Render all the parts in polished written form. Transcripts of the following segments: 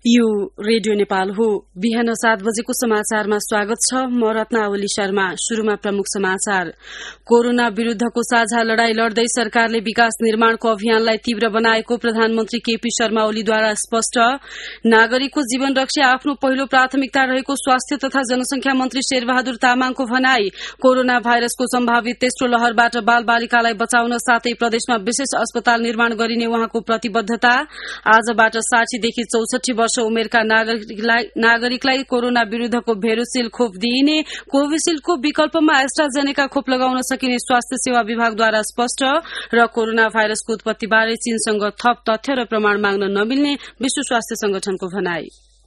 यो रेडियो नेपाल हो। बिहान 7 बजेको समाचारमा स्वागत छ। म रत्नावली शर्मा। शुरूमा प्रमुख समाचार। कोरोना विरूद्धको साझा लड़ाई लड्दै सरकारले विकास निर्माणको अभियानलाई तीव्र बनाएको प्रधानमन्त्री केपी शर्मा ओलीद्वारा स्पष्ट। नागरिकको जीवन रक्षा आफ्नो पहिलो प्राथमिकता रहेको स्वास्थ्य तथा जनसंख्या मन्त्री शेरबहादुर तामाङको भनाई। कोरोना भाइरसको सम्भावित तेस्रो लहरबाट बाल बालिकालाई बचाउन साथै प्रदेशमा विशेष अस्पताल निर्माण गरिने उहाँको प्रतिबद्धता। आजबाट 60 देखि 64 वर्ष उमेरका नागरिकलाई कोरोना विरूद्धको भेरोसिल खोप दिइने। कोभिशील्डको विकल्पमा एस्ट्राजेनेका खोप लगाउन सकिने स्वास्थ्य सेवा विभागद्वारा स्पष्ट। र कोरोना भाइरसको उत्पत्तिबारे चीनसँग थप तथ्य र प्रमाण माग्न नमिल्ने विश्व स्वास्थ्य संगठनको भनाई।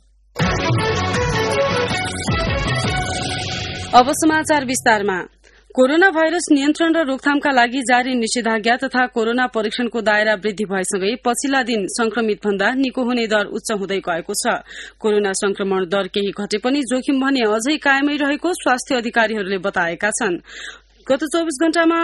अब समाचार विस्तारमा। कोरोना भाइरस नियन्त्रण र रोकथामका लागि जारी निषेधाज्ञा तथा कोरोना परीक्षणको दायरा वृद्धि भएसँगै पछिल्ला दिन संक्रमित भन्दा निको हुने दर उच्च हुँदै गएको छ। कोरोना संक्रमण दर केही घटे पनि जोखिम भने अझै कायमै रहेको स्वास्थ्य अधिकारीहरूले बताएका छन्। गत 24 घण्टामा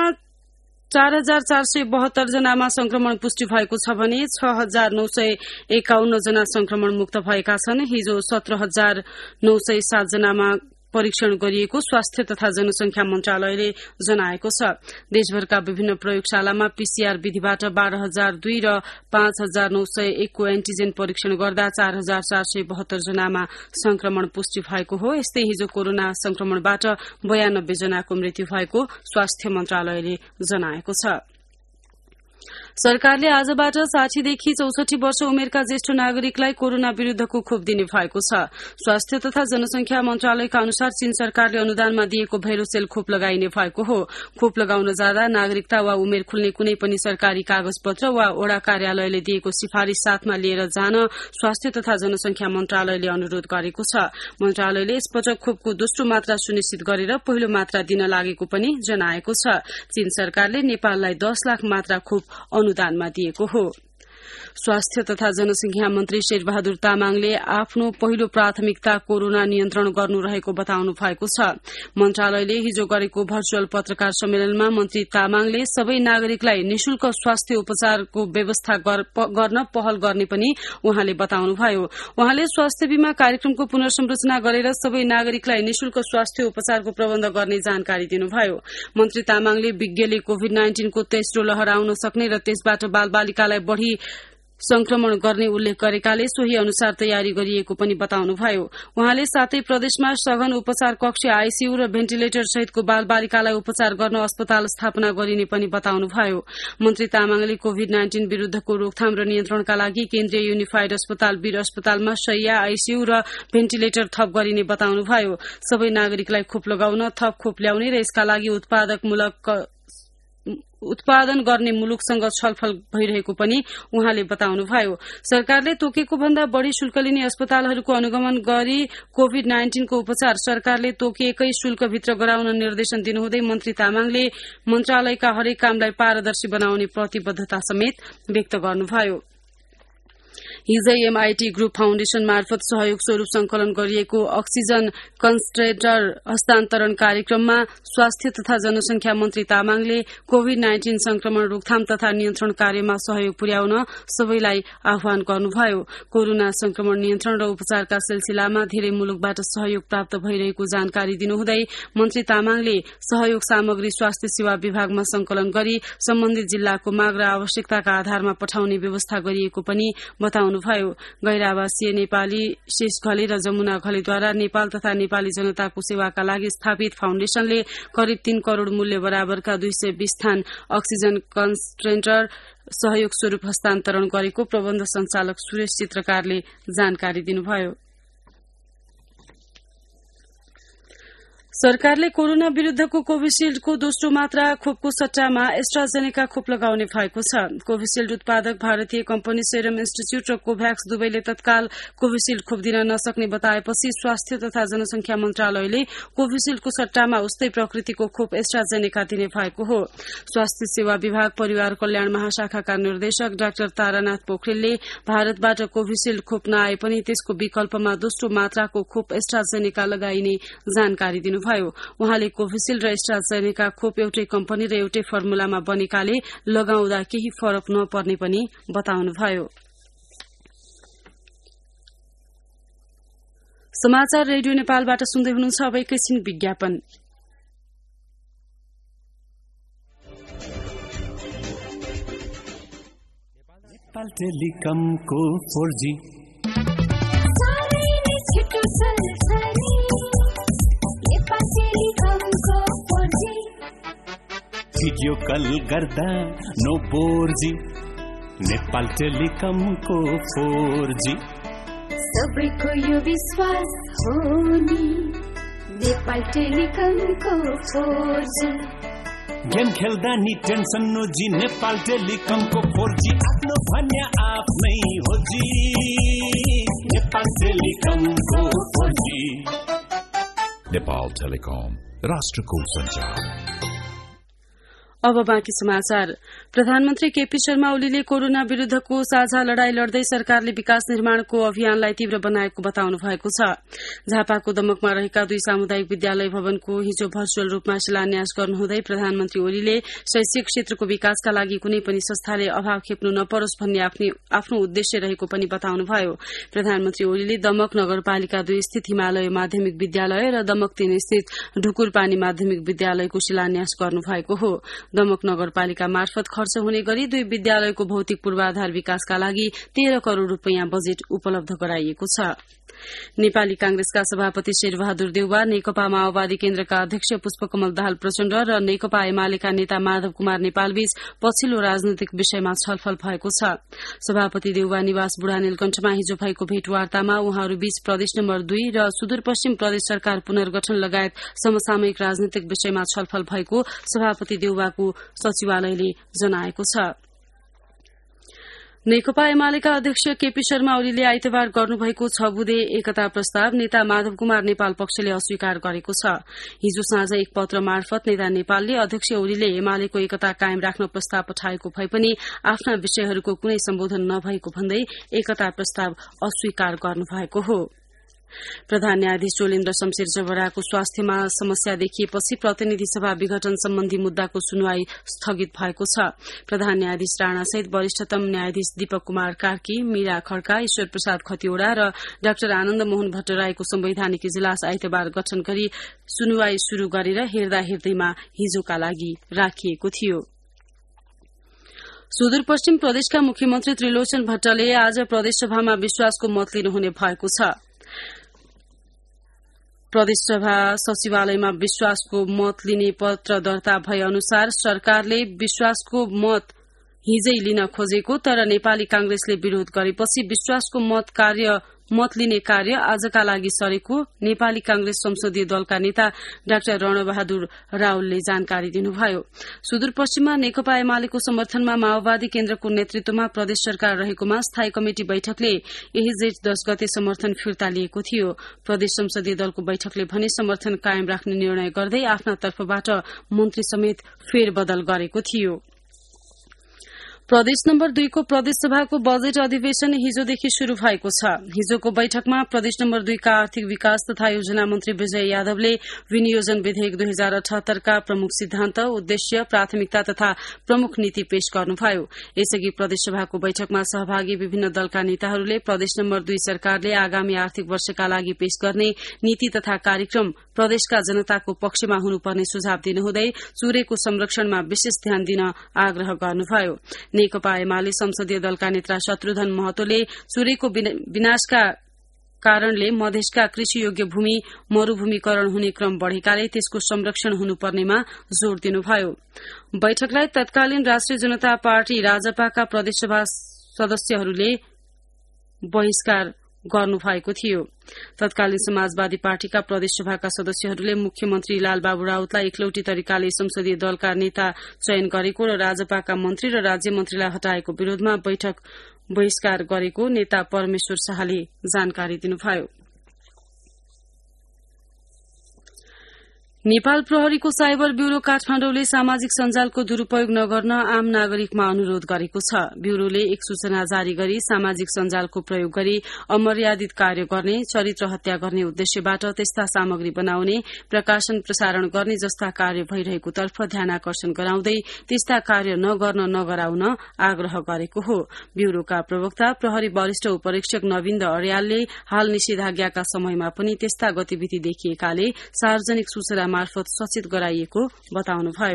4472 जनामा संक्रमण पुष्टि भएको छ भने 6951 जना संक्रमण मुक्त भएका छन्। हिजो 17907 जनामा परीक्षण गरिएको स्वास्थ्य तथा जनसंख्या मन्त्रालयले जनाएको छ। देशभरका विभिन्न प्रयोगशालामा पीसीआर विधिबाट 12002 र 5901 को एन्टिजेन परीक्षण गर्दा 4472 जनामा संक्रमण पुष्टि भएको हो। यस्तै हिजो कोरोना संक्रमणबाट 92 जनाको मृत्यु भएको स्वास्थ्य मन्त्रालयले जनाएको छ। सरकारले आजबाट 60 देखि 64 वर्ष उमेरका ज्येष्ठ नागरिकलाई कोरोना विरूद्धको खोप दिने भएको छ। स्वास्थ्य तथा जनसंख्या मन्त्रालयका अनुसार चीन सरकारले अनुदानमा दिएको भैरोसेल खोप लगाइने भएको हो। खोप लगाउन जाँदा नागरिकता वा उमेर खुल्ने कुनै पनि सरकारी कागजपत्र वा ओडा कार्यालयले दिएको सिफारिश साथमा लिएर जान स्वास्थ्य तथा जनसंख्या मन्त्रालयले अनुरोध गरेको छ। मन्त्रालयले यसपटक खोपको दोस्रो मात्रा सुनिश्चित गरेर पहिलो मात्रा दिन लागेको पनि जनाएको छ। चीन सरकारले नेपाललाई 10 लाख मात्रा खोप अनुदानमा दिएको हो। स्वास्थ्य तथा जनसंख्या मन्त्री शेरबहादुर तामाङले आफ्नो पहिलो प्राथमिकता कोरोना नियन्त्रण गर्नु रहेको बताउनु भएको छ। मन्त्रालयले हिजो गरेको भर्चुअल पत्रकार सम्मेलनमा मन्त्री तामाङले सबै नागरिकलाई निशुल्क स्वास्थ्य उपचारको व्यवस्था गर्न पहल गर्ने पनि उहाँले बताउनुभयो। उहाँले स्वास्थ्य बीमा कार्यक्रमको पुनर्संरचना गरेर सबै नागरिकलाई निशुल्क स्वास्थ्य उपचारको प्रबन्ध गर्ने जानकारी दिनुभयो। मन्त्री तामाङले विज्ञले कोभिड-19 को तेस्रो लहर आउन सक्ने र त्यसबाट बाल बालिकालाई बढ़ी संक्रमण गर्ने उल्लेख गरेकाले सोही अनुसार तयारी गरिएको पनि बताउनुभयो। उहाँले साथै प्रदेशमा सघन उपचार कक्ष आईसीयू र भेन्टिलेटर सहितको बाल बालिकालाई उपचार गर्न अस्पताल स्थापना गरिने पनि बताउनुभयो। मन्त्री तामाङले कोभिड-19 विरूद्धको रोकथाम र नियन्त्रणका लागि केन्द्रीय युनिफाइड अस्पताल वीर अस्पतालमा शैय्या आईसीयू र भेन्टिलेटर थप गरिने बताउनुभयो। सबै नागरिकलाई खोप लगाउन थप खोप ल्याउने र यसका लागि उत्पादन गर्ने मुलुकसँग छलफल भइरहेको पनि उहाँले बताउनुभयो। सरकारले तोकेको भन्दा बढ़ी शुल्क लिने अस्पतालहरूको अनुगमन गरी कोभिड-19 को उपचार सरकारले तोकिएकै शुल्कभित्र गराउन निर्देशन दिनुहुँदै मन्त्री तामाङले मन्त्रालयका हरेक कामलाई पारदर्शी बनाउने प्रतिबद्धता समेत व्यक्त गर्नुभयो। हिजै एमआईटी ग्रुप फाउन्डेशन मार्फत सहयोग स्वरूप संकलन गरिएको अक्सिजन कन्सन्ट्रेटर हस्तान्तरण कार्यक्रममा स्वास्थ्य तथा जनसंख्या मन्त्री तामाङले कोभिड-19 संक्रमण रोकथाम तथा नियन्त्रण कार्यमा सहयोग पुर्याउन सबैलाई आह्वान गर्नुभयो। कोरोना संक्रमण नियन्त्रण र उपचारका सिलसिलामा धेरै मुलुकबाट सहयोग प्राप्त भइरहेको जानकारी दिनुहुँदै मन्त्री तामाङले सहयोग सामग्री स्वास्थ्य सेवा विभागमा संकलन गरी सम्बन्धित जिल्लाको माग र आवश्यकताका आधारमा पठाउने व्यवस्था गरिएको पनि बताउनुभयो। गैर-आवासीय नेपाली शेष घले र जमुना घलेद्वारा नेपाल तथा नेपाली जनताको सेवाका लागि स्थापित फाउन्डेशनले करिब 3 करोड़ मूल्य बराबरका 220 थान अक्सिजन कन्सन्ट्रेटर सहयोग स्वरूप हस्तान्तरण गरेको प्रबन्ध संचालक सुरेश चित्रकारले जानकारी दिनुभयो। सरकारले कोरोना विरूद्धको कोभिशील्डको दोस्रो मात्रा खोपको सट्टामा एस्ट्राजेनेका खोप लगाउने भएको छ। कोभिशील्ड उत्पादक भारतीय कम्पनी सेरम इन्स्टिच्यूट र कोभ्याक्स दुवैले तत्काल कोभिशील्ड खोप दिन नसक्ने बताएपछि स्वास्थ्य तथा जनसंख्या मन्त्रालयले कोभिशील्डको सट्टामा उस्तै प्रकृतिको खोप एस्ट्राजेनेका दिने भएको हो। स्वास्थ्य सेवा विभाग परिवार कल्याण महाशाखाका निर्देशक डाक्टर तारानाथ पोखरेलले भारतबाट कोभिशील्ड खोप नआए पनि त्यसको विकल्पमा दोस्रो मात्राको खोप एस्ट्राजेनेका लगाइने जानकारी दिनुभयो। उहाँले कोभिशील्ड र एस्ट्राजेनेका खोप एउटै कम्पनी र एउटै फर्मुलामा बनेकाले लगाउँदा केही फरक नपर्ने पनि बताउनुभयो। समाचार रेडियो नेपालबाट सुन्दै हुनुहुन्छ। अब एकैछिन विज्ञापन। नेपाल टेलिकमको 4G भिडियो कल गर्दा नो बोर्जी। नेपाल टेलिकमको 4G सबैको यो विश्वास हो नि। नेपाल टेलिकमको 4G गेम खेल्दा नि टेन्सन नोजी। नेपाल टेलिकमको 4G आफ्नो भन्या आफ्नै हो जी। नेपाल टेलिकमको 4G। नेपाल टेलिकम राष्ट्रको सञ्चार। अब बाँकी समाचार। प्रधानमन्त्री केपी शर्मा ओलीले कोरोना विरूद्धको साझा लड़ाई लड्दै सरकारले विकास निर्माणको अभियानलाई तीव्र बनाएको बताउनु भएको छ। झापाको दमकमा रहेका 2 सामुदायिक विद्यालय भवनको हिजो भर्चुअल रूपमा शिलान्यास गर्नुहुँदै प्रधानमन्त्री ओलीले शैक्षिक क्षेत्रको विकासका लागि कुनै पनि संस्थाले अभाव खेप्नु नपरोस् भन्ने आफ्नो उद्देश्य रहेको पनि बताउनुभयो। प्रधानमन्त्री ओलीले दमक नगरपालिका 2 स्थित हिमालय माध्यमिक विद्यालय र दमक 3 स्थित ढुकुरपानी माध्यमिक विद्यालयको शिलान्यास गर्नुभएको हो। दमक नगरपालिका मार्फत खर्च हुने गरी 2 विद्यालयको भौतिक पूर्वाधार विकासका लागि 13 करोड़ रूपियाँ बजेट उपलब्ध गराइएको छ। नेपाली कांग्रेसका सभापति शेरबहादुर देउवा, नेकपा माओवादी केन्द्रका अध्यक्ष पुष्पकमल दाहाल प्रचण्ड र नेकपा एमालेका नेता माधव कुमार नेपालबीच पछिल्लो राजनैतिक विषयमा छलफल भएको छ। सभापति देउवा निवास बुढा नीलकण्ठमा हिजो भएको भेटवार्तामा उहाँहरूबीच प्रदेश नम्बर 2 र सुदूरपश्चिम प्रदेश सरकार पुनर्गठन लगायत समसामयिक राजनैतिक विषयमा छलफल भएको सभापति देउवाको सचिवालयले जनाएको छ। नेकपा एमालेका अध्यक्ष केपी शर्मा ओलीले आइतबार गर्नुभएको 6 बुँदे एकता प्रस्ताव नेता माधव कुमार नेपाल पक्षले अस्वीकार गरेको छ। हिजो साँझ एक पत्र मार्फत नेता नेपालले अध्यक्ष ओलीले एमालेको एकता कायम राख्न प्रस्ताव पठाएको भए पनि आफ्ना विषयहरूको कुनै सम्बोधन नभएको भन्दै एकता प्रस्ताव अस्वीकार गर्नुभएको हो। प्रधान न्यायाधीश चोलेन्द्र शमशेर जबराको स्वास्थ्यमा समस्या देखिएपछि प्रतिनिधि सभा विघटन सम्बन्धी मुद्दाको सुनवाई स्थगित भएको छ। प्रधान न्यायाधीश राणासहित वरिष्ठतम न्यायाधीश दीपक कुमार कार्की, मीरा खड्का, ईश्वर प्रसाद खतिवड़ा र डाक्टर आनन्द मोहन भट्टराईको संवैधानिक इजलास आइतबार गठन गरी सुनवाई शुरू गरेर हेर्दा हेर्दैमा हिजोका लागि राखिएको थियो। सुदूरपश्चिम प्रदेशका मुख्यमन्त्री त्रिलोचन भट्टले आज प्रदेशसभामा विश्वासको मत लिनुहुने भएको छ। प्रदेशसभा सचिवालयमा विश्वासको मत लिने पत्र दर्ता भए अनुसार सरकारले विश्वासको मत हिजै लिन खोजेको तर नेपाली कांग्रेसले विरोध गरेपछि विश्वासको मत लिने कार्य आजका लागि सरेको नेपाली कांग्रेस संसदीय दलका नेता डाक्टर रणबहादुर रावलले जानकारी दिनुभयो। सुदूरपश्चिममा नेकपा एमालेको समर्थनमा माओवादी केन्द्रको नेतृत्वमा प्रदेश सरकार रहेकोमा स्थायी कमिटी बैठकले यही जेठ 10 गते समर्थन फिर्ता लिएको थियो। प्रदेश संसदीय दलको बैठकले भने समर्थन कायम राख्ने निर्णय गर्दै आफ्ना तर्फबाट मन्त्री समेत फेरबदल गरेको थियो। प्रदेश नम्बर 2 को प्रदेशसभाको बजेट अधिवेशन हिजोदेखि शुरू भएको छ। हिजोको बैठकमा प्रदेश नम्बर 2 का आर्थिक विकास तथा योजना मन्त्री विजय यादवले विनियोजन विधेयक 2078 का प्रमुख सिद्धान्त, उद्देश्य, प्राथमिकता तथा प्रमुख नीति पेश गर्नुभयो। यसअघि प्रदेशसभाको बैठकमा सहभागी विभिन्न दलका नेताहरूले प्रदेश नम्बर 2 सरकारले आगामी आर्थिक वर्षका लागि पेश गर्ने नीति तथा कार्यक्रम प्रदेशका जनताको पक्षमा हुनुपर्ने सुझाव दिनुहुँदै चुरेको संरक्षणमा विशेष ध्यान दिन आग्रह गर्नुभयो। नेकपा एमाले संसदीय दलका नेता शत्रुघ्न महतोले चुरेको विनाशका कारणले मधेसका कृषियोग्य भूमि मरूभूमिकरण हुने क्रम बढ़ेकाले त्यसको संरक्षण हुनुपर्नेमा जोड़ दिनुभयो। बैठकलाई तत्कालीन राष्ट्रिय जनता पार्टी राजपाका प्रदेशसभा सदस्यहरूले बहिष्कार गर्नुभएको थियो। तत्कालीन समाजवादी पार्टीका प्रदेशसभाका सदस्यहरूले मुख्यमन्त्री लालबाबु राउतलाई एकलौटी तरिकाले संसदीय दलका नेता चयन गरेको र राजपाका मन्त्री र राज्य मन्त्रीलाई हटाएको विरोधमा बैठक बहिष्कार गरेको नेता परमेश्वर शाहले जानकारी दिनुभयो। नेपाल प्रहरीको साइबर ब्यूरो काठमाडौँले सामाजिक सञ्जालको दुरूपयोग नगर्न आम नागरिकमा अनुरोध गरेको छ। ब्यूरोले एक सूचना जारी गरी सामाजिक सञ्जालको प्रयोग गरी अमर्यादित कार्य गर्ने, चरित्र हत्या गर्ने उद्देश्यबाट त्यस्ता सामग्री बनाउने, प्रकाशन प्रसारण गर्ने जस्ता कार्य भइरहेको तर्फ ध्यानाकर्षण गराउँदै त्यस्ता कार्य नगर्न नगराउन आग्रह गरेको हो। ब्यूरोका प्रवक्ता प्रहरी वरिष्ठ उपरीक्षक नविन्द अर्यालले हाल निषेधाज्ञाका समयमा पनि त्यस्ता गतिविधि देखिएकाले सार्वजनिक सूचना मार्फत सचेत गराइएको बताउनुभयो।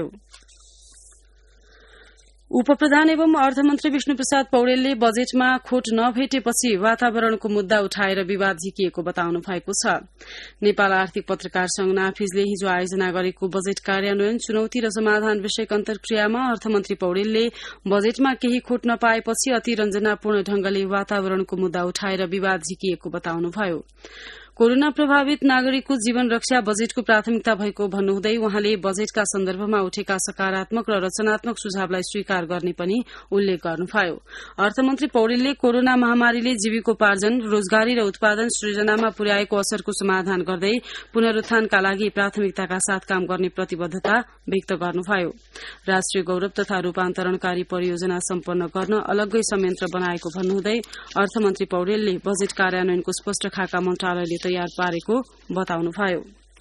उपप्रधान एवं अर्थमन्त्री विष्णुप्रसाद पौडेलले बजेटमा खोट नभेटेपछि वातावरणको मुद्दा उठाएर विवाद झिकिएको बताउनु भएको छ। नेपाल आर्थिक पत्रकार संघ नाफिजले हिजो आयोजना गरेको बजेट कार्यान्वयन चुनौती र समाधान विषयक अन्तर्क्रियामा अर्थमन्त्री पौडेलले बजेटमा केही खोट नपाएपछि अतिरञ्जनापूर्ण ढंगले वातावरणको मुद्दा उठाएर विवाद झिकिएको बताउनुभयो। कोरोना प्रभावित नागरिकको जीवन रक्षा बजेटको प्राथमिकता भएको भन्नुहुँदै उहाँले बजेटका सन्दर्भमा उठेका सकारात्मक र रचनात्मक सुझावलाई स्वीकार गर्ने पनि उल्लेख गर्नुभयो। अर्थमन्त्री पौडेलले कोरोना महामारीले जीविकोपार्जन, रोजगारी र उत्पादन सृजनामा पुर्याएको असरको समाधान गर्दै पुनरुत्थानका लागि प्राथमिकताका साथ काम गर्ने प्रतिबद्धता व्यक्त गर्नुभयो। राष्ट्रिय गौरव तथा रूपान्तरणकारी परियोजना सम्पन्न गर्न अलग्गै संयन्त्र बनाएको भन्नुहुँदै अर्थमन्त्री पौडेलले बजेट कार्यान्वयनको स्पष्ट खाका मन्त्रालयले तयार पारेको बताउनुभयो।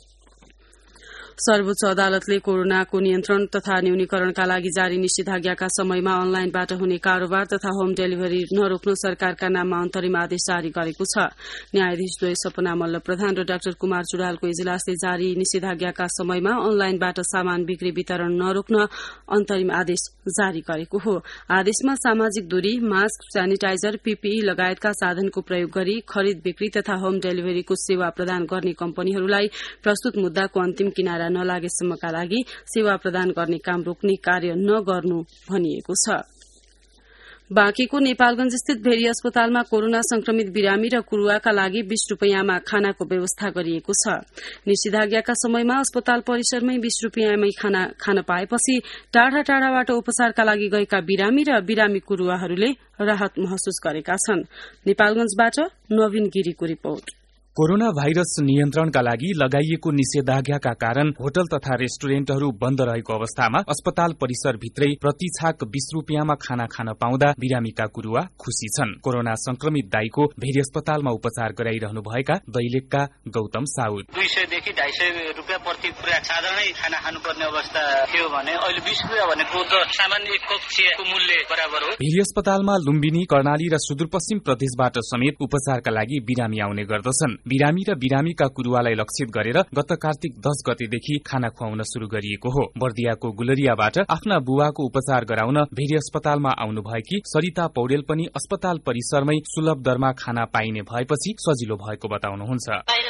सर्वोच्च अदालतले कोरोनाको नियन्त्रण तथा न्यूनीकरणका लागि जारी निषेधाज्ञाका समयमा अनलाइनबाट हुने कारोबार तथा होम डेलिभरी नरोक्न सरकारका नाममा अन्तरिम आदेश जारी गरेको छ। न्यायाधीशद्वय सपना मल्ल प्रधान र डाक्टर कुमार चुडालको इजलासले जारी निषेधाज्ञाका समयमा अनलाइनबाट सामान बिक्री वितरण नरोक्न अन्तरिम आदेश जारी गरेको हो। आदेशमा सामाजिक दूरी, मास्क, सेनिटाइजर, पीपीई लगायतका साधनको प्रयोग गरी खरिद बिक्री तथा होम डेलिभरीको सेवा प्रदान गर्ने कम्पनीहरूलाई प्रस्तुत मुद्दाको अन्तिम किनारा नलागेसम्मका लागि सेवा प्रदान गर्ने काम रोक्ने कार्य नगर्नु भनिएको छ। बाँकेको नेपालगंज स्थित भेरी अस्पतालमा कोरोना संक्रमित बिरामी र कुरुवाका लागि 20 रूपियाँमा खानाको व्यवस्था गरिएको छ। निषेधाज्ञाका समयमा अस्पताल परिसरमै 20 रूपियाँमै खाना खान पाएपछि टाढा टाढाबाट उपचारका लागि गएका बिरामी र बिरामी कुरुवाहरूले राहत महसुस गरेका छन्। नेपालगंजबाट नवीन गिरीको रिपोर्ट। कोरोना भाइरस नियन्त्रणका लागि लगाइएको निषेधाज्ञाका कारण होटल तथा रेस्टुरेन्टहरू बन्द रहेको अवस्थामा अस्पताल परिसरभित्रै प्रति छाक 20 रूपियाँमा खाना खान पाउँदा बिरामीका कुरुवा खुशी छन्। कोरोना संक्रमित दाइको भेरी अस्पतालमा उपचार गराइरहनु भएका दैलेखका गौतम साउद 200 देखि 250 रुपियाँ प्रति खुराक साधारणै खाना खानुपर्ने अवस्था थियो भने अहिले 20 रुपियाँ भनेको त सामान्य एक कप चियाको मूल्य बराबर हो। भेरी अस्पतालमा लुम्बिनी, कर्णाली र सुदूरपश्चिम प्रदेशबाट समेत उपचारका लागि बिरामी आउने गर्दछन्। बिरामी र बिरामीका कुरुवालाई लक्षित गरेर गत कार्तिक 10 गतेदेखि खाना खुवाउन शुरू गरिएको हो। बर्दियाको गुलरियाबाट आफ्ना बुवाको उपचार गराउन भेरी अस्पतालमा आउनुभएकी सरिता पौडेल पनि अस्पताल परिसरमै सुलभ दरमा खाना पाइने भएपछि सजिलो भएको बताउनुहुन्छ।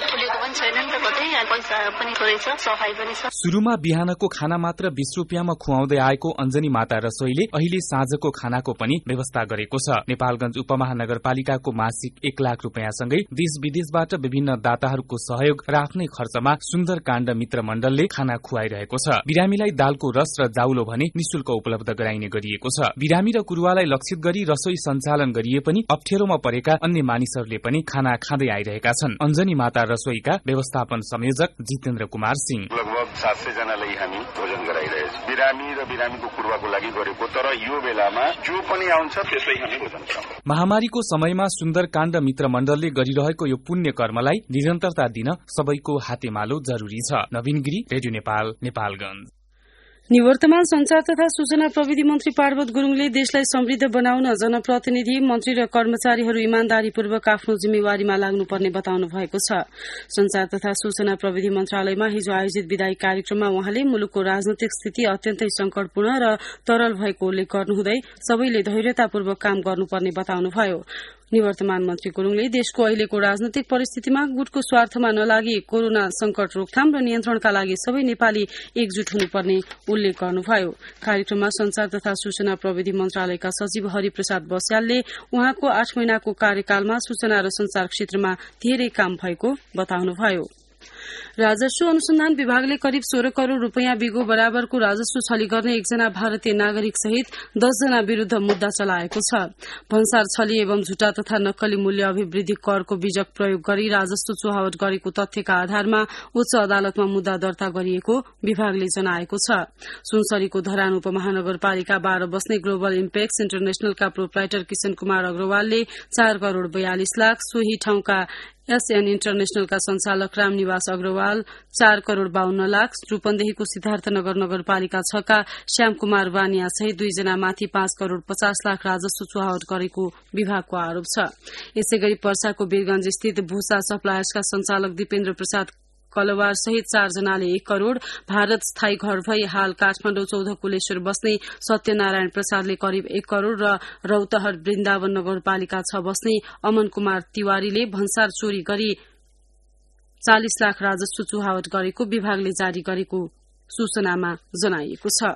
सुरुमा बिहानको खाना मात्र 20 रूपियाँमा खुवाउँदै आएको अञ्जनी माता रसोईले अहिले साँझको खानाको पनि व्यवस्था गरेको छ। नेपालगञ्ज उपमहानगरपालिकाको मासिक 1 लाख रूपियाँसँगै देश विदेशबाट विभिन्न दाताहरूको सहयोग र आफ्नै खर्चमा सुन्दरकाण्ड मित्र मण्डलले खाना खुवाइरहेको छ। बिरामीलाई दालको रस र जाउलो भने निशुल्क उपलब्ध गराइने गरिएको छ। बिरामी र कुरुवालाई लक्षित गरी रसोई सञ्चालन गरिए पनि अप्ठ्यारोमा परेका अन्य मानिसहरूले पनि खाना खाँदै आइरहेका छन्। अञ्जनी माता रसोईका व्यवस्थापन संयोजक जितेन्द्र कुमार सिंह लगभग 700 जनालाई हामी भोजन गराइरहेछौँ। बिरामी र बिरामीको कुरुवाको लागि गरेको, तर यो बेलामा जो पनि आउँछ त्यसलाई हामी भोजन गराउँछौँ। महामारीको समयमा सुन्दरकाण्ड मित्र मण्डलले गरिरहेको यो पुण्य कर्मलाई निरन्तरता दिन सबैको हातेमालो जरुरी छ। नवीन गिरी, रेडियो नेपाल, नेपालगञ्ज। निवर्तमान संचार तथा सूचना प्रविधि मन्त्री पार्वत गुरूङले देशलाई समृद्ध बनाउन जनप्रतिनिधि, मन्त्री र कर्मचारीहरू इमानदारीपूर्वक आफ्नो जिम्मेवारीमा लाग्नुपर्ने बताउनु भएको छ। संचार तथा सूचना प्रविधि मन्त्रालयमा हिजो आयोजित विदायी कार्यक्रममा उहाँले मुलुकको राजनैतिक स्थिति अत्यन्तै संकटपूर्ण र तरल भएको उल्लेख गर्नुहुँदै सबैले धैर्यतापूर्वक काम गर्नुपर्ने बताउनुभयो। निवर्तमान मन्त्री गुरूङले देशको अहिलेको राजनैतिक परिस्थितिमा गुटको स्वार्थमा नलागी कोरोना संकट रोकथाम र नियन्त्रणका लागि सबै नेपाली एकजुट हुनुपर्ने उल्लेख गर्नुभयो। कार्यक्रममा संचार तथा सूचना प्रविधि मन्त्रालयका सचिव हरिप्रसाद बस्यालले उहाँको 8 महिनाको कार्यकालमा सूचना र संचार क्षेत्रमा धेरै काम भएको बताउनुभयो। राजस्व अनुसन्धान विभागले करिब 16 करोड़ रूपियाँ बिगो बराबरको राजस्व छली गर्ने एकजना भारतीय नागरिक सहित 10 जना विरूद्ध मुद्दा चलाएको छ। भन्सार छली एवं झुटा तथा नक्कली मूल्य अभिवृद्धि करको बीजक प्रयोग गरी राजस्व चुहावट गरेको तथ्यका आधारमा उच्च अदालतमा मुद्दा दर्ता गरिएको विभागले जनाएको छ। सुनसरीको धरान उपमहानगरपालिका 12 बस्ने ग्लोबल इम्पेक्स इन्टरनेशनलका प्रोप्राइटर किशन कुमार अग्रवालले 4 करोड़ 42 लाख, सोही ठाउँका एसएन इन्टरनेशनलका संचालक रामनिवास अग्रवाल 4 करोड़ 52 लाख, रूपन्देहीको सिद्धार्थनगर नगरपालिका 6 का श्याम कुमार वानिया सहित 2 जना माथि 5 करोड़ 50 लाख राजस्व चुहावट गरेको विभागको आरोप छ। यसैगरी पर्साको वीरगंज स्थित भूषा सप्लायर्सका संचालक दिपेन्द्र प्रसाद कलवार सहित 4 जनाले 1 करोड़, भारत स्थायी घर भई हाल काठमाडौँ 14 कुलेश्वर बस्ने सत्यनारायण प्रसादले करिब 1 करोड़ र रौतहट वृन्दावन नगरपालिका 6 बस्ने अमन कुमार तिवारीले भन्सार चोरी गरी 40 लाख राजस्व चुहावट गरेको विभागले जारी गरेको सूचनामा जनाइएको छ।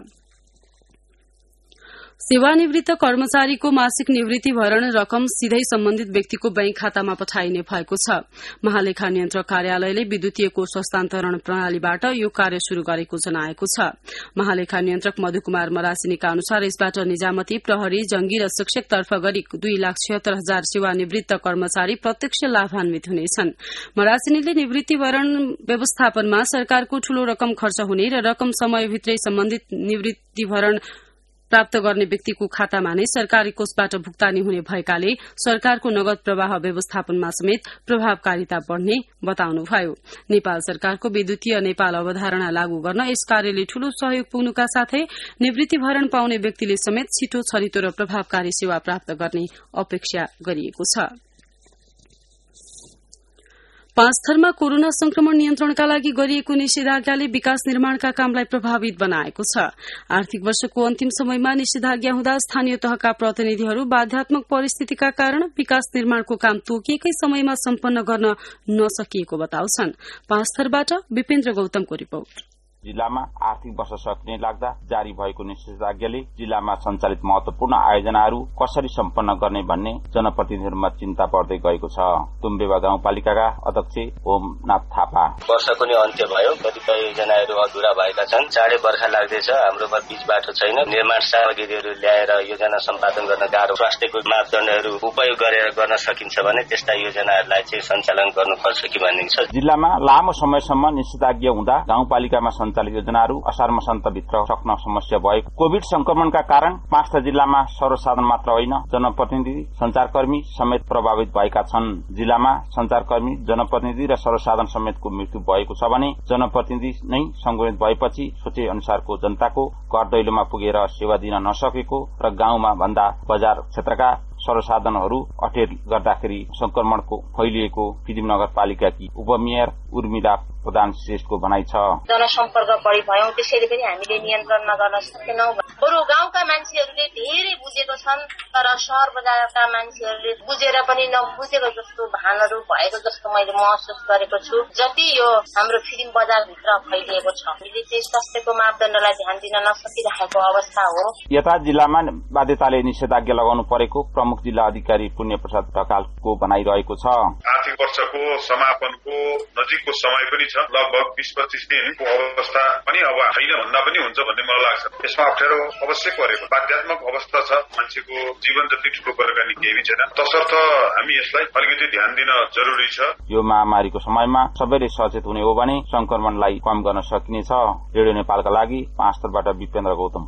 सेवानिवृत्त कर्मचारीको मासिक निवृत्ति भरण रकम सीधै सम्बन्धित व्यक्तिको बैंक खातामा पठाइने भएको छ। महालेखा नियन्त्रक कार्यालयले विद्युतीय कोष हस्तान्तरण प्रणालीबाट यो कार्य शुरू गरेको जनाएको छ। महालेखा नियन्त्रक मधुकुमार मरासिनीका अनुसार यसबाट निजामती, प्रहरी, जंगी र शिक्षकतर्फ गरी 2,76,000 सेवानिवृत्त कर्मचारी प्रत्यक्ष लाभान्वित हुनेछन्। मरासिनीले निवृत्ति भरण व्यवस्थापनमा सरकारको ठूलो रकम खर्च हुने र रकम समयभित्रै सम्बन्धित निवृत्ति भरण प्राप्त गर्ने व्यक्तिको खातामा नै सरकारी कोषबाट भुक्तानी हुने भएकाले सरकारको नगद प्रवाह व्यवस्थापनमा समेत प्रभावकारिता बढ़ने बताउनुभयो। नेपाल सरकारको विद्युतीय नेपाल अवधारणा लागू गर्न यस कार्यले ठूलो सहयोग पुग्नुका साथै निवृत्ति भरण पाउने व्यक्तिले समेत छिटो, छरितो र प्रभावकारी सेवा प्राप्त गर्ने अपेक्षा गरिएको छ। पाँचथरमा कोरोना संक्रमण नियन्त्रणका लागि गरिएको निषेधाज्ञाले विकास निर्माणका कामलाई प्रभावित बनाएको छ। आर्थिक वर्षको अन्तिम समयमा निषेधाज्ञा हुँदा स्थानीय तहका प्रतिनिधिहरू बाध्यात्मक परिस्थितिका कारण विकास निर्माणको काम तोकिएकै समयमा सम्पन्न गर्न नसकिएको बताउँछन्। पाँचथरबाट विपेन्द्र गौतमको रिपोर्ट। जिल्लामा आर्थिक वर्ष सकिने लाग्दा जारी भएको निषेधाज्ञाले जिल्लामा सञ्चालित महत्वपूर्ण आयोजनाहरू कसरी सम्पन्न गर्ने भन्ने जनप्रतिनिधिहरूमा चिन्ता बढ्दै गएको छ। तुम्बेवा गाउँपालिकाका अध्यक्ष ओमनाथ थापा, वर्षको नै अन्त्य भयो, कतिपय योजनाहरू अधुरा भएका छन्, चाँडै बर्खा लाग्दैछ, हाम्रोमा बीच बाटो छैन, निर्माण सामग्रीहरू ल्याएर योजना सम्पादन गर्न गाह्रो, स्वास्थ्यको मापदण्डहरू उपयोग गरेर गर्न सकिन्छ भने त्यस्ता योजनाहरूलाई चाहिँ सञ्चालन गर्नुपर्छ कि भन्ने छ। जिल्लामा लामो समयसम्म निषेधाज्ञा हुँदा गाउँपालिकामा सञ्चालित योजनाहरू असार मसान्तभित्र सक्न समस्या भयो। कोभिड संक्रमणका कारण पाँचथा जिल्लामा सर्वसाधारण मात्र होइन, जनप्रतिनिधि, संचारकर्मी समेत प्रभावित भएका छन्। जिल्लामा संचारकर्मी, जनप्रतिनिधि र सर्वसाधारण समेतको मृत्यु भएको छ भने जनप्रतिनिधि नै संक्रमित भएपछि सोचे अनुसारको जनताको घर दैलोमा पुगेर सेवा दिन नसकेको र गाउँमा भन्दा बजार क्षेत्रका सर्वसाधनहरू अटेर गर्दाखेरि संक्रमणको फैलिएको फिदिम नगरपालिकाकी उपमेयर उर्मिला प्रधान श्रेष्ठको भनाइ छ। जनसम्पर्क बढी भयौं, त्यसैले पनि हामीले नियन्त्रण नगर्न सकेनौं। बरु गाउँका मान्छेहरूले धेरै बुझेको छन्, तर शहर बजारका मान्छेहरूले बुझेर पनि नबुझेको जस्तो भानहरू भएको जस्तो मैले महसुस गरेको छु। जति यो हाम्रो फिदिम बजारभित्र फैलिएको छ, हामीले चाहिँ स्वास्थ्यको मापदण्डलाई ध्यान दिन नसकिरहेको अवस्था हो। यता जिल्लामा बाध्यताले निषेधाज्ञा लगाउनु परेको प्रमुख जिल्ला अधिकारी पुण्य प्रसाद ढकालको भनाइरहेको छ। आर्थिक वर्षको समापनको नजिकको समय पनि छ, लगभग 20-25 दिनको अवस्था पनि अब छैन भन्दा पनि हुन्छ भन्ने मलाई लाग्छ। यसमा अप्ठ्यारो अवश्य परेको बाध्यात्मक अवस्था छ, मान्छेको जीवन जति ठूलो कुराकानी केही छैन, तसर्थ हामी यसलाई अलिकति ध्यान दिन जरुरी छ। यो महामारीको समयमा सबैले सचेत हुने हो भने संक्रमणलाई कम गर्न सकिनेछ। रेडियो नेपालका लागि पाँचथरबाट विपेन्द्र गौतम।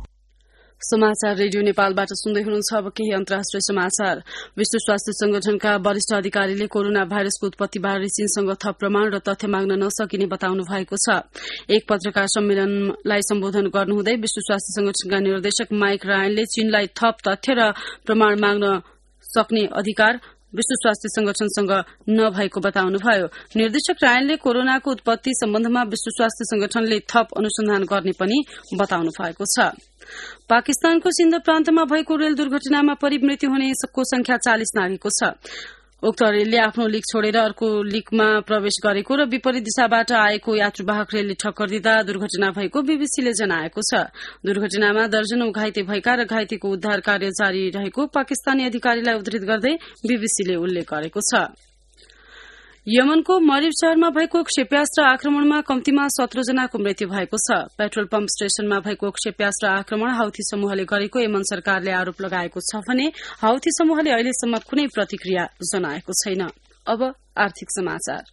समाचार रेडियो नेपालबाट सुन्दै हुनुहुन्छ। अब केही अन्तर्राष्ट्रिय समाचार। विश्व स्वास्थ्य संगठनका वरिष्ठ अधिकारीले कोरोना भाइरसको उत्पत्तिबारे चीनसँग थप प्रमाण र तथ्य माग्न नसकिने बताउनु भएको छ। एक पत्रकार सम्मेलनलाई सम्बोधन गर्नुहुँदै विश्व स्वास्थ्य संगठनका निर्देशक माइक रायनले चीनलाई थप तथ्य र प्रमाण माग्न सक्ने अधिकार विश्व स्वास्थ्य संगठनसँग नभएको बताउनुभयो। निर्देशक रायनले कोरोनाको उत्पत्ति सम्बन्धमा विश्व स्वास्थ्य संगठनले थप अनुसन्धान गर्ने पनि बताउनु भएको छ। पाकिस्तानको सिन्ध प्रान्तमा भएको रेल दुर्घटनामा परि मृत्यु हुनेको संख्या 40 नागेको छ। उक्त रेलले आफ्नो लिक छोडेर अर्को लिकमा प्रवेश गरेको र विपरीत दिशाबाट आएको यात्रुवाहक रेलले ठक्कर दिँदा दुर्घटना भएको बीबीसीले जनाएको छ। दुर्घटनामा दर्जनौं घाइते भएका र घाइतेको उद्धार कार्य जारी रहेको पाकिस्तानी अधिकारीलाई उद्धृत गर्दै बीबीसीले उल्लेख गरेको छ। यमनको मरिब शहरमा भएको क्षेप्यास्त्र आक्रमणमा कम्तीमा 17 जनाको मृत्यु भएको छ। पेट्रोल पम्प स्टेशनमा भएको क्षेप्यास्त्र आक्रमण हाउथी समूहले गरेको यमन सरकारले आरोप लगाएको छ भने हाउथी समूहले अहिलेसम्म कुनै प्रतिक्रिया जनाएको छैन। अब आर्थिक समाचार।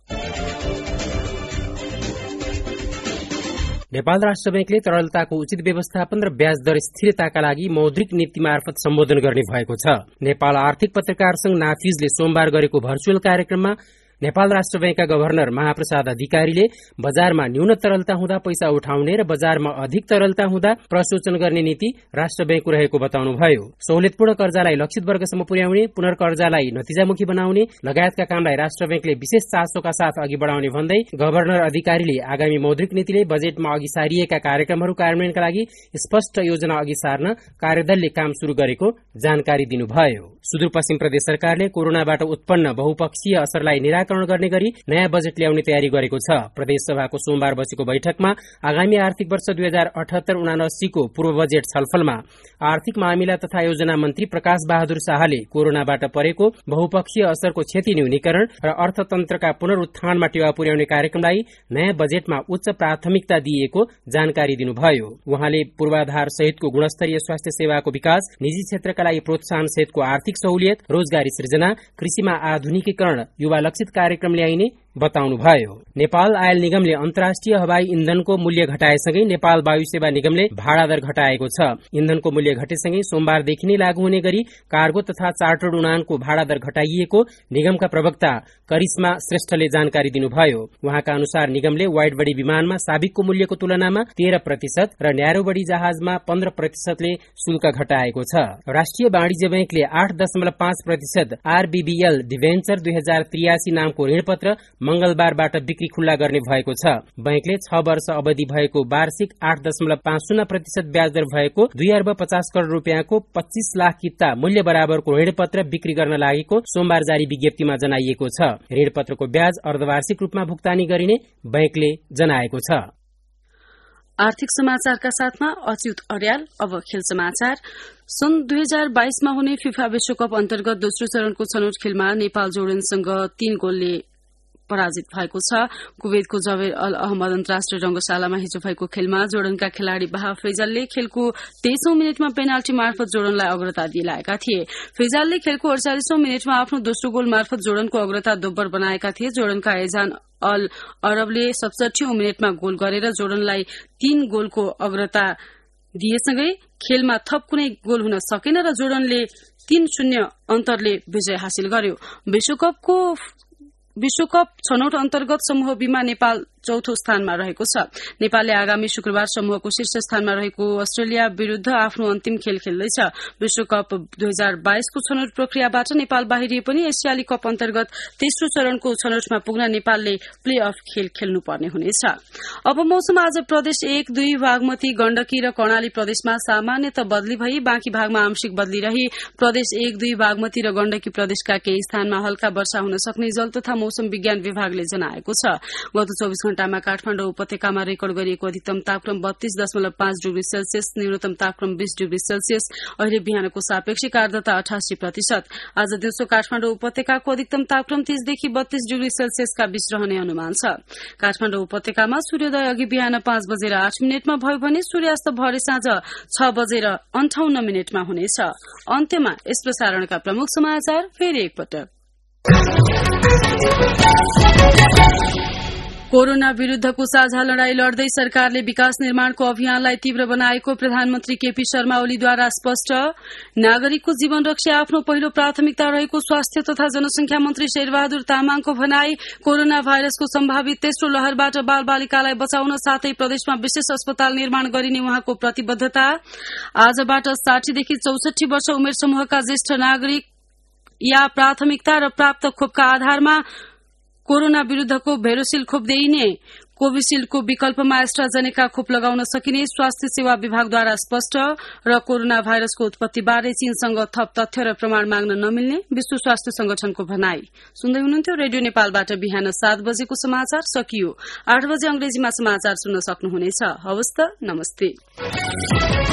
नेपाल राष्ट्र बैंकले तरलताको उचित व्यवस्थापन र ब्याज दर स्थिरताका लागि मौद्रिक नीति मार्फत सम्बोधन गर्ने भएको छ। नेपाल आर्थिक पत्रकार संघ नाफिजले सोमबार गरेको भर्चुअल कार्यक्रममा नेपाल राष्ट्र बैंकका गभर्नर महाप्रसाद अधिकारीले बजारमा न्यून तरलता हुँदा पैसा उठाउने र बजारमा अधिक तरलता हुँदा प्रशोचन गर्ने नीति राष्ट्र बैंकको रहेको बताउनुभयो। सहुलियतपूर्ण कर्जालाई लक्षित वर्गसम्म पुर्याउने, पुनर्कर्जालाई नतिजामुखी बनाउने लगायतका कामलाई राष्ट्र बैंकले विशेष चासोका साथ अघि बढ़ाउने भन्दै गभर्नर अधिकारीले आगामी मौद्रिक नीतिले बजेटमा अघि सारिएका कार्यक्रमहरू कार्यान्वयनका लागि स्पष्ट योजना अघि सार्न कार्यदलले काम शुरू गरेको जानकारी दिनुभयो। सुदूरपश्चिम प्रदेश सरकारले कोरोनाबाट उत्पन्न बहुपक्षीय असरलाई निराकरण गर्ने गरी नयाँ बजेट ल्याउने तयारी गरेको छ। प्रदेश सभाको सोमबार बसेको बैठकमा आगामी आर्थिक वर्ष 2078-79 को पूर्व बजेट छलफलमा आर्थिक मामिला तथा योजना मन्त्री प्रकाश बहादुर शाहले कोरोनाबाट परेको बहुपक्षीय असरको क्षति न्यूनीकरण र अर्थतन्त्रका पुनरुत्थानमा टेवा पुर्याउने कार्यक्रमलाई नयाँ बजेटमा उच्च प्राथमिकता दिइएको जानकारी दिनुभयो। उहाँले पूर्वाधार सहितको गुणस्तरीय स्वास्थ्य सेवाको विकास, निजी क्षेत्रका लागि प्रोत्साहन सहितको आर्थिक सहुलियत, रोजगारी सृजना, कृषिमा आधुनिकीकरण, युवा लक्षित कार्यक्रम ल्याइने बताउनुभयो। नेपाल आयल निगमले अन्तर्राष्ट्रिय हवाई इन्धनको मूल्य घटाएसँगै नेपाल वायु सेवा निगमले भाडा दर घटाएको छ। इन्धनको मूल्य घटेसँगै सोमबारदेखि नै लागू हुने गरी कार्गो तथा चार्टर्ड उडानको भाडा दर घटाइएको निगमका प्रवक्ता करिश्मा श्रेष्ठले जानकारी दिनुभयो। उहाँका अनुसार निगमले वाइड बडी विमानमा साबिकको मूल्यको तुलनामा 13% र न्यारो बडी जहाजमा 15%ले शुल्क घटाएको छ। राष्ट्रिय वाणिज्य बैंकले 8.5% RBBL डिभेन्चर 2083 नामको ऋणपत्र मंगलबारबाट बिक्री खुल्ला गर्ने भएको छ। बैंकले 6 वर्ष अवधि भएको वार्षिक 8.50% ब्याज दर भएको 2 अर्ब 50 करोड़ रूपियाँको 25 लाख किता मूल्य बराबरको ऋणपत्र बिक्री गर्न लागेको सोमबार जारी विज्ञप्तिमा जनाइएको छ। ऋणपत्रको ब्याज अर्धवार्षिक रूपमा भुक्तानी गरिने बैंकले जनाएको छ। आर्थिक समाचारका साथमा अच्युत अर्याल। अब खेल समाचार। सन् 2022 मा हुने फिफा विश्वकप अन्तर्गत दोस्रो चरणको छनौट खेलमा नेपाल जोर्डनसँग 3 गोलले पराजित भएको छ। कुवेतको जवेर अल अहमद अन्तर्राष्ट्रिय रंगशालामा हिजो भएको खेलमा जोर्डनका खेलाड़ी बाहा फैजलले खेलको 23औं मिनटमा पेनाल्टी मार्फत जोर्डनलाई अग्रता दिलाएका थिए। फैजलले खेलको 48औं मिनटमा आफ्नो दोस्रो गोल मार्फत जोर्डनको अग्रता दोब्बर बनाएका थिए। जोर्डनका एजान अल अरबले 67औं मिनटमा गोल गरेर जोर्डनलाई 3 गोलको अग्रता दिएसँगै खेलमा थप कुनै गोल हुन सकेन र जोर्डनले 3-0 अन्तरले विजय हासिल गर्यो। विश्वकप छनौट अन्तर्गत समूह बीमा नेपाल चौथो स्थानमा रहेको छ। नेपालले आगामी शुक्रबार समूहको शीर्ष स्थानमा रहेको अस्ट्रेलिया विरूद्ध आफ्नो अन्तिम खेल खेल्दैछ। विश्वकप 2022 को छनौट प्रक्रियाबाट नेपाल बाहिरिए पनि एसियाली कप अन्तर्गत तेस्रो चरणको छनौटमा पुग्न नेपालले प्ले अफ खेल खेल्नुपर्ने हुनेछ। अब मौसम। आज प्रदेश 1, 2, बागमती, गण्डकी र कर्णाली प्रदेशमा सामान्यतः बदली भई बाँकी भागमा आंशिक बदली रही प्रदेश 1, 2, बागमती र गण्डकी प्रदेशका केही स्थानमा हल्का वर्षा हुन सक्ने जल तथा मौसम विज्ञान विभागले जनाएको छ। गत 24 घण्टामा काठमाडौँ उपत्यकामा रेकर्ड गरिएको अधिकतम तापक्रम 32.5 डिग्री सेल्सियस, न्यूनतम तापक्रम 20 डिग्री सेल्सियस। अहिले बिहानको सापेक्षिक आर्द्रता 88%। आज दिउँसो काठमाडौँ उपत्यकाको अधिकतम तापक्रम 30 देखि 32 डिग्री सेल्सियसका बीच रहने अनुमान छ। काठमाडौँ उपत्यकामा सूर्योदय अघि बिहान 5:08 भयो भने सूर्यास्त भरे साँझ 6:58 हुनेछ। अन्त्यमा यस प्रसारणका प्रमुख समाचार फेरि एकपटक। कोरोना विरूद्धको साझा लड़ाई लड्दै सरकारले विकास निर्माणको अभियानलाई तीव्र बनाएको प्रधानमन्त्री केपी शर्मा ओलीद्वारा स्पष्ट। नागरिकको जीवन रक्षा आफ्नो पहिलो प्राथमिकता रहेको स्वास्थ्य तथा जनसंख्या मन्त्री शेरबहादुर तामाङको भनाई। कोरोना भाइरसको सम्भावित तेस्रो लहरबाट बाल बालिकालाई बचाउन साथै प्रदेशमा विशेष अस्पताल निर्माण गरिने उहाँको प्रतिबद्धता। आजबाट 60 देखि 64 वर्ष उमेर समूहका ज्येष्ठ नागरिक या प्राथमिकता र प्राप्त खोपका आधारमा कोरोना विरूद्धको भेरोसिल खोप दिइने। कोविशील्डको विकल्पमा एस्ट्राजेनेका खोप लगाउन सकिने स्वास्थ्य सेवा विभागद्वारा स्पष्ट। र कोरोना भाइरसको उत्पत्तिबारे चीनसँग थप तथ्य र प्रमाण माग्न नमिल्ने विश्व स्वास्थ्य संगठनको भनाई। सुन्दै हुनुहुन्थ्यो रेडियो नेपालबाट बिहान 7 बजेको समाचार सकियो। 8 बजे अंग्रेजीमा समाचार सुन्न सक्नुहुनेछ। हवस् त, नमस्ते।